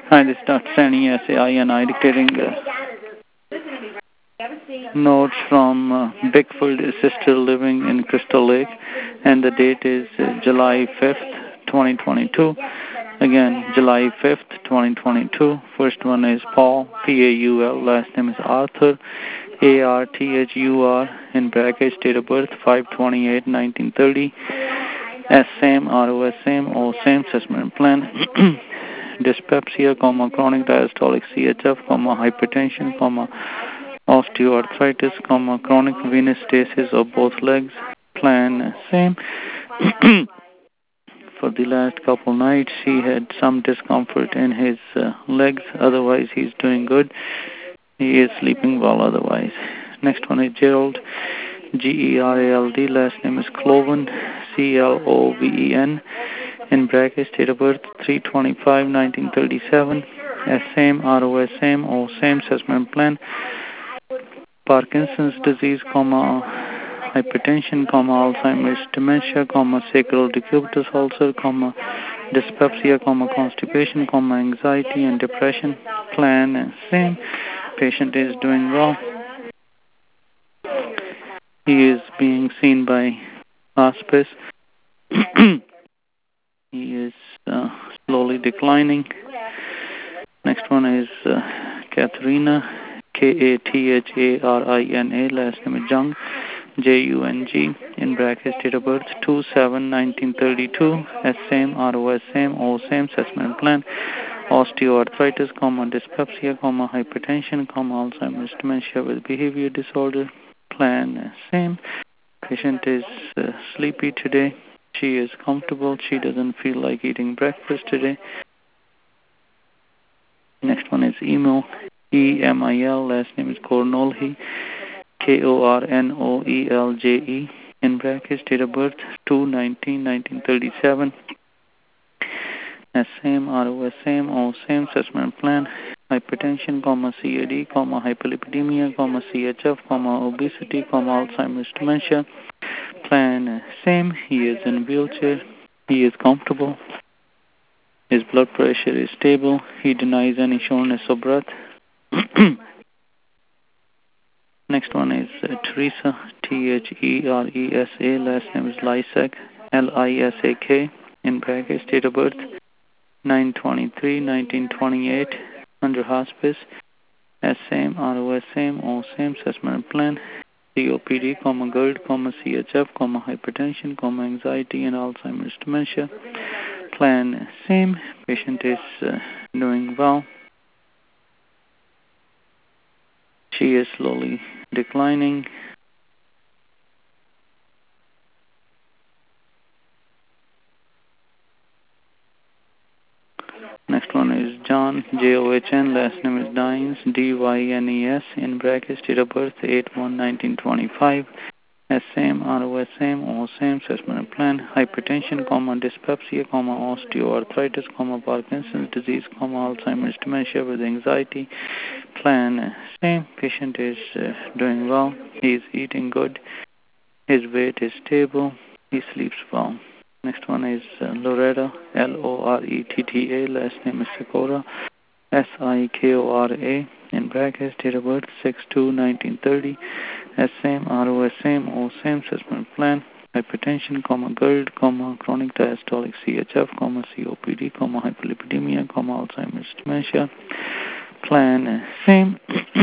Hi, this is Dr. Sani, SAINI, dictating notes from Bickford Sister Living in Crystal Lake, and the date is July 5th, 2022. Again, July 5th, 2022. First one is Paul, P-A-U-L. Last name is Arthur, A-R-T-H-U-R, in brackets, date of birth, 5/28/1930. S-same, R-O-S-same, O-same, assessment plan. Dyspepsia, chronic diastolic CHF, hypertension, osteoarthritis, chronic venous stasis of both legs. Plan same. For the last couple nights, he had some discomfort in his legs. Otherwise, he's doing good. He is sleeping well otherwise. Next one is Gerald, G-E-R-A-L-D. Last name is Cloven, C-L-O-V-E-N. In brackets, date of birth 3/25/1937. S-same, R-O-S-same, O-same, assessment plan. Parkinson's disease, hypertension, Alzheimer's dementia, sacral decubitus ulcer, dyspepsia, constipation, anxiety and depression. Plan same. Patient is doing well. He is being seen by hospice. He is slowly declining. Next one is Katharina, K-A-T-H-A-R-I-N-A. Last name is Jung, J-U-N-G. In brackets, date of birth 2/7/1932. S-same, R-O-S-same, O-same, assessment plan. Osteoarthritis, dyspepsia, hypertension, Alzheimer's dementia with behavior disorder. Plan same. Patient is sleepy today. She is comfortable. She doesn't feel like eating breakfast today. Next one is Emil, E-M-I-L. Last name is Kornolje, K-O-R-N-O-E-L-J-E. In brackets, date of birth 2/19/1937. S-same, R-O-S-same, O-same, assessment plan. Hypertension, CAD, hyperlipidemia, CHF, obesity, Alzheimer's dementia. Plan same. He is in wheelchair. He is comfortable. His blood pressure is stable. He denies any shortness of breath. Next one is Teresa, T-H-E-R-E-S-A. Last name is Lysak, L-I-S-A-K. In brackets, date of birth 9/23/1928. Under hospice. S-same, R-O-S-same, O-same, assessment plan. COPD, GERD, CHF, hypertension, anxiety and Alzheimer's dementia. Plan same. Patient is doing well. She is slowly declining. Next one is John, J-O-H-N. Last name is Dines, D-Y-N-E-S. In brackets, date of birth 8/1/1925. S-same, R-O-S-same, O-same, assessment plan. Hypertension, dyspepsia, osteoarthritis, Parkinson's disease, Alzheimer's dementia with anxiety. Plan same. Patient is doing well. He is eating good. His weight is stable. He sleeps well. Next one is Loretta, L-O-R-E-T-T-A. Last name is Sikora, S-I-K-O-R-A. In brackets, date of birth 6/2/1930. S-same, R-O-S-same, O-same, assessment plan. Hypertension, GERD, chronic diastolic CHF, COPD, hyperlipidemia, Alzheimer's dementia. Plan same.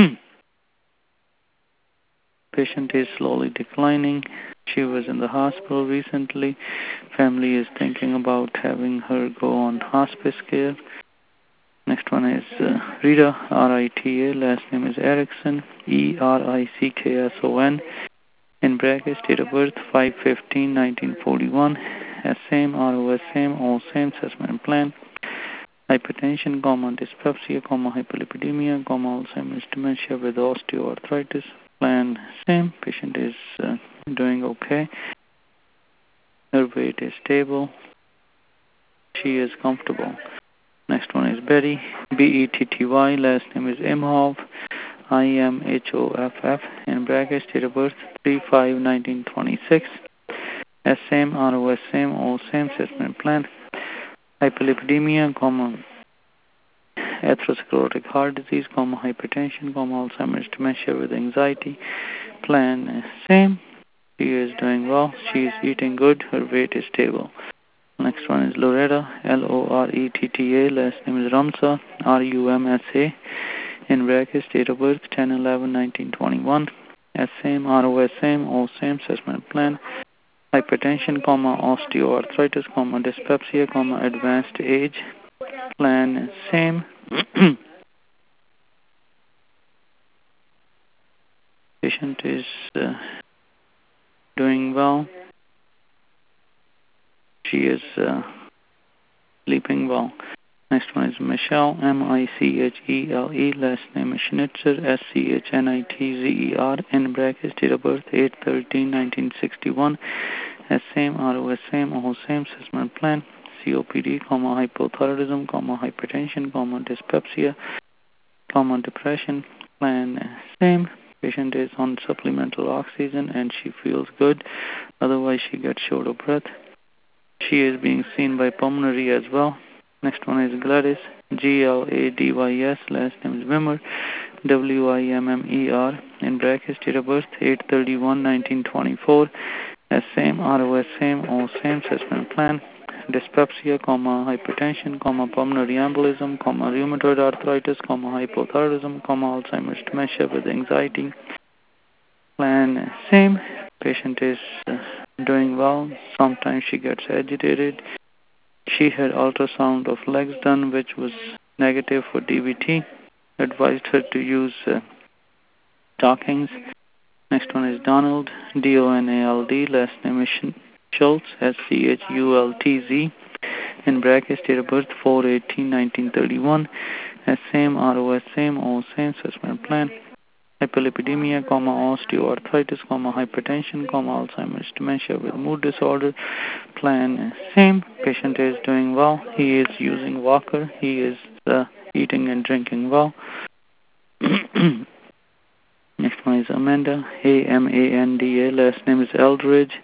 Patient is slowly declining. She was in the hospital recently. Family is thinking about having her go on hospice care. Next one is Rita, R-I-T-A. Last name is Erickson, E-R-I-C-K-S-O-N. In brackets, date of birth 5/15/1941. S-same, R-O-S-same, O-same, assessment plan. Hypertension, dyspepsia, hyperlipidemia, Alzheimer's dementia with osteoarthritis. Plan same. Patient is doing okay. Her weight is stable. She is comfortable. Next one is Betty, B-E-T-T-Y. Last name is Imhoff, I-M-H-O-F-F. In brackets, date of birth 3/5/1926. S-same, R-O-S-same, O-same, assessment plan. Hyperlipidemia, atherosclerotic heart disease, hypertension, Alzheimer's, dementia with anxiety. Plan same. She is doing well. She is eating good. Her weight is stable. Next one is Loretta, Loretta. Last name is Ramsa, Rumsa. In brackets, date of birth 10/11/1921. Same, ROS same, all same. Assessment plan. Hypertension, osteoarthritis, dyspepsia, advanced age. Plan same. Patient is doing well. She is sleeping well. Next one is Michelle, Michele. Last name is Schnitzer, Schnitzer. In brackets, date of birth 8/13/1961. Same, ROS same, all same. Assessment plan. COPD, hypothyroidism, hypertension, dyspepsia, depression. Plan same. Patient is on supplemental oxygen and she feels good. Otherwise, she gets short of breath. She is being seen by pulmonary as well. Next one is Gladys, Gladys. Last name is Wimmer, Wimmer. In brackets, date of birth 8/31/1924. Same, ROS same, all same. Assessment plan. Dyspepsia, hypertension, pulmonary embolism, rheumatoid arthritis, hypothyroidism, Alzheimer's, dementia with anxiety. Plan same. Patient is doing well. Sometimes she gets agitated. She had ultrasound of legs done, which was negative for DVT. Advised her to use stockings. Next one is Donald, Donald. Last name is Schultz, Schultz. In brackets, date of birth 4/18/1931. Same, ROS same, all same. Assessment plan. Hyperlipidemia, osteoarthritis, hypertension, Alzheimer's, dementia with mood disorder. Plan same. Patient is doing well. He is using walker. He is eating and drinking well. Next one is Amanda, Amanda. Last name is Eldridge,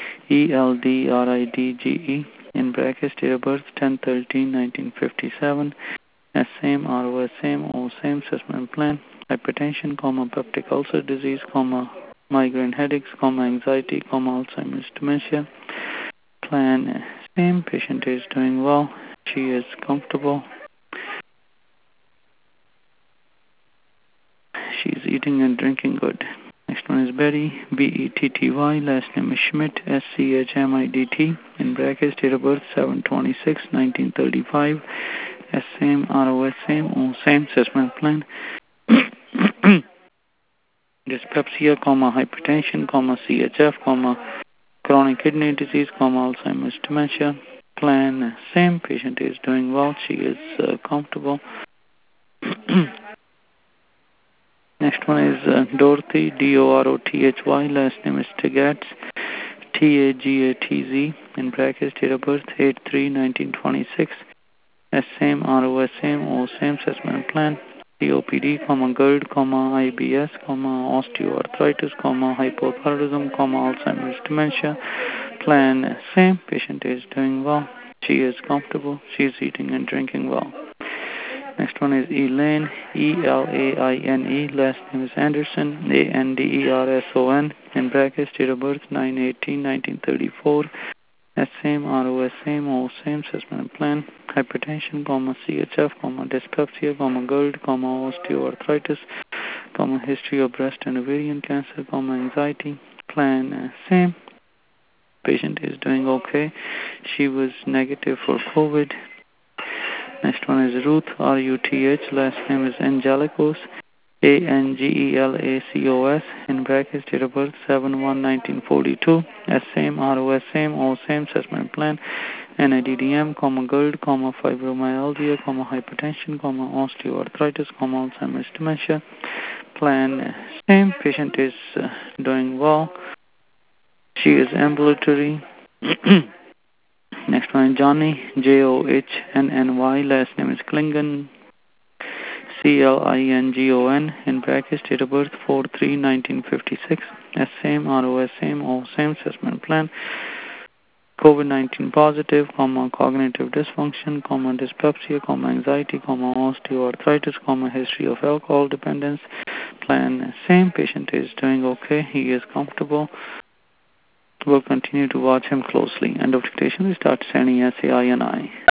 Eldridge. In brackets, date of birth 10/13/1957. Same, ROS same, all same. Assessment plan. Hypertension, peptic ulcer disease, migraine headaches, anxiety, Alzheimer's, dementia. Plan same. Patient is doing well. She is comfortable. She is eating and drinking good. Next one is Betty, Betty. Last name is Schmidt, Schmidt. In brackets, date of birth 7/26/1935. Same, ROS same, all same. Assessment plan. Dyspepsia, hypertension, CHF, chronic kidney disease, Alzheimer's, dementia. Plan same. Patient is doing well. She is comfortable. Next one is Dorothy, Dorothy. Last name is Tagatz, Tagatz. In brackets, date of birth 8/3/1926. Same, ROS same, all same. Assessment plan. COPD, GERD, IBS, osteoarthritis, hypothyroidism, Alzheimer's, dementia. Plan same. Patient is doing well. She is comfortable. She is eating and drinking well. Next one is Elaine, Elaine. Last name is Anderson, Anderson. In brackets, date of birth 9/18/1934. Same, ROS same, all same. Assessment plan. Hypertension, CHF, dyspepsia, GERD, osteoarthritis, history of breast and ovarian cancer, anxiety. Plan same. Patient is doing okay. She was negative for COVID. Next one is Ruth, Ruth. Last name is Angelicos, Angelacos. In brackets, date of birth 7/1/1942. Same, ROS same, all same. Assessment plan. NIDDM, GERD, fibromyalgia, hypertension, osteoarthritis, Alzheimer's, dementia. Plan same. Patient is doing well. She is ambulatory. Next one is Johnny, Johnny. Last name is Klingon, Klingon. In brackets, date of birth 4/3/1956. Same, ROS same, all same. Assessment plan. COVID-19 positive, cognitive dysfunction, dyspepsia, anxiety, osteoarthritis, history of alcohol dependence. Plan same. Patient is doing okay. He is comfortable. We'll continue to watch him closely. End of dictation. We start sending SAI and I.